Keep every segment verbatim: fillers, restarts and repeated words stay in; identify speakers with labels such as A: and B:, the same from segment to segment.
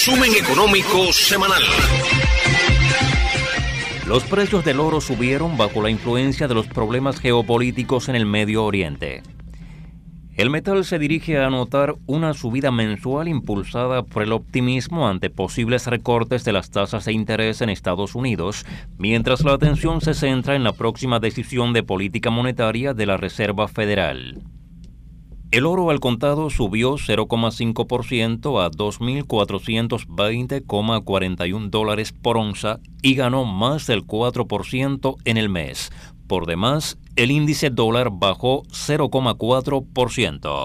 A: resumen económico semanal.
B: Los precios del oro subieron bajo la influencia de los problemas geopolíticos en el Medio Oriente. El metal se dirige a anotar una subida mensual impulsada por el optimismo ante posibles recortes de las tasas de interés en Estados Unidos, mientras la atención se centra en la próxima decisión de política monetaria de la Reserva Federal. El oro al contado subió cero coma cinco por ciento a dos mil cuatrocientos veinte coma cuarenta y un dólares por onza y ganó más del cuatro por ciento en el mes. Por demás, el índice dólar bajó cero coma cuatro por ciento.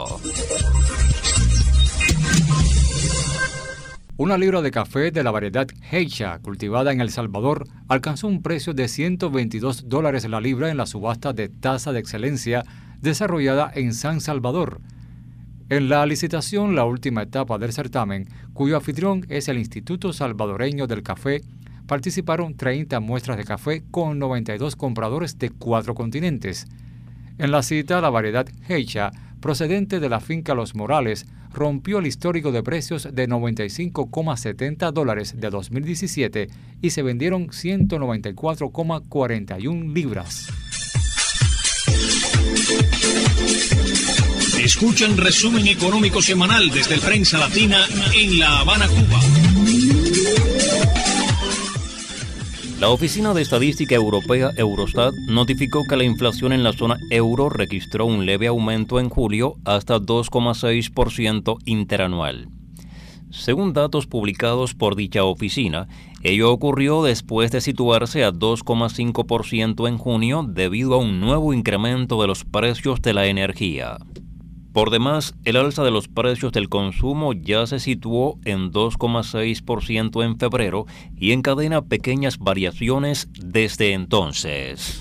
C: Una libra de café de la variedad Geisha, cultivada en El Salvador, alcanzó un precio de ciento veintidós dólares la libra en la subasta de Taza de Excelencia desarrollada en San Salvador. En la licitación, la última etapa del certamen, cuyo anfitrión es el Instituto Salvadoreño del Café, participaron treinta muestras de café con noventa y dos compradores de cuatro continentes. En la cita, la variedad Geisha, procedente de la finca Los Morales, rompió el histórico de precios de noventa y cinco coma setenta dólares de dos mil diecisiete y se vendieron ciento noventa y cuatro coma cuarenta y una libras.
A: Escuchan resumen económico semanal desde el Prensa Latina en La Habana, Cuba.
B: La Oficina de Estadística Europea, Eurostat, notificó que la inflación en la zona euro registró un leve aumento en julio hasta dos coma seis por ciento interanual. Según datos publicados por dicha oficina, ello ocurrió después de situarse a dos coma cinco por ciento en junio debido a un nuevo incremento de los precios de la energía. Por demás, el alza de los precios del consumo ya se situó en dos coma seis por ciento en febrero y encadena pequeñas variaciones desde entonces.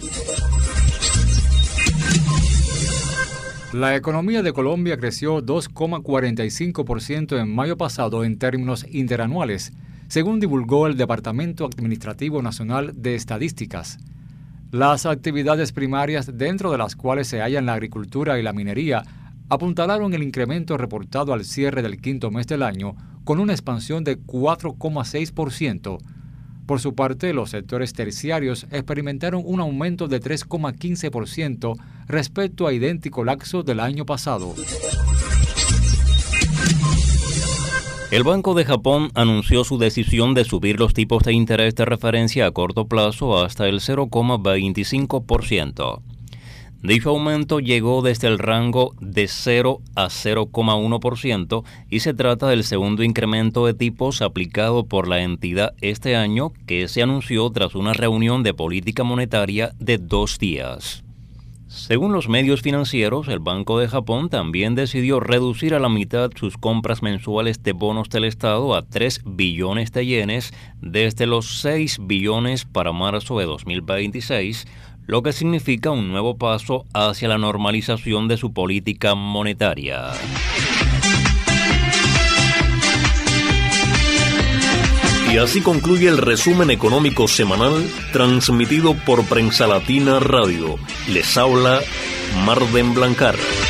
C: La economía de Colombia creció dos coma cuarenta y cinco por ciento en mayo pasado en términos interanuales, según divulgó el Departamento Administrativo Nacional de Estadísticas. Las actividades primarias, dentro de las cuales se hallan la agricultura y la minería, apuntalaron el incremento reportado al cierre del quinto mes del año, con una expansión de cuatro coma seis por ciento. Por su parte, los sectores terciarios experimentaron un aumento de tres coma quince por ciento respecto a idéntico lapso del año pasado.
B: El Banco de Japón anunció su decisión de subir los tipos de interés de referencia a corto plazo hasta el cero coma veinticinco por ciento. Dicho aumento llegó desde el rango de cero a cero coma uno por ciento y se trata del segundo incremento de tipos aplicado por la entidad este año, que se anunció tras una reunión de política monetaria de dos días. Según los medios financieros, el Banco de Japón también decidió reducir a la mitad sus compras mensuales de bonos del Estado a tres billones de yenes desde los seis billones para marzo de dos mil veintiséis, lo que significa un nuevo paso hacia la normalización de su política monetaria.
A: Y así concluye el resumen económico semanal transmitido por Prensa Latina Radio. Les habla Marden Blancar.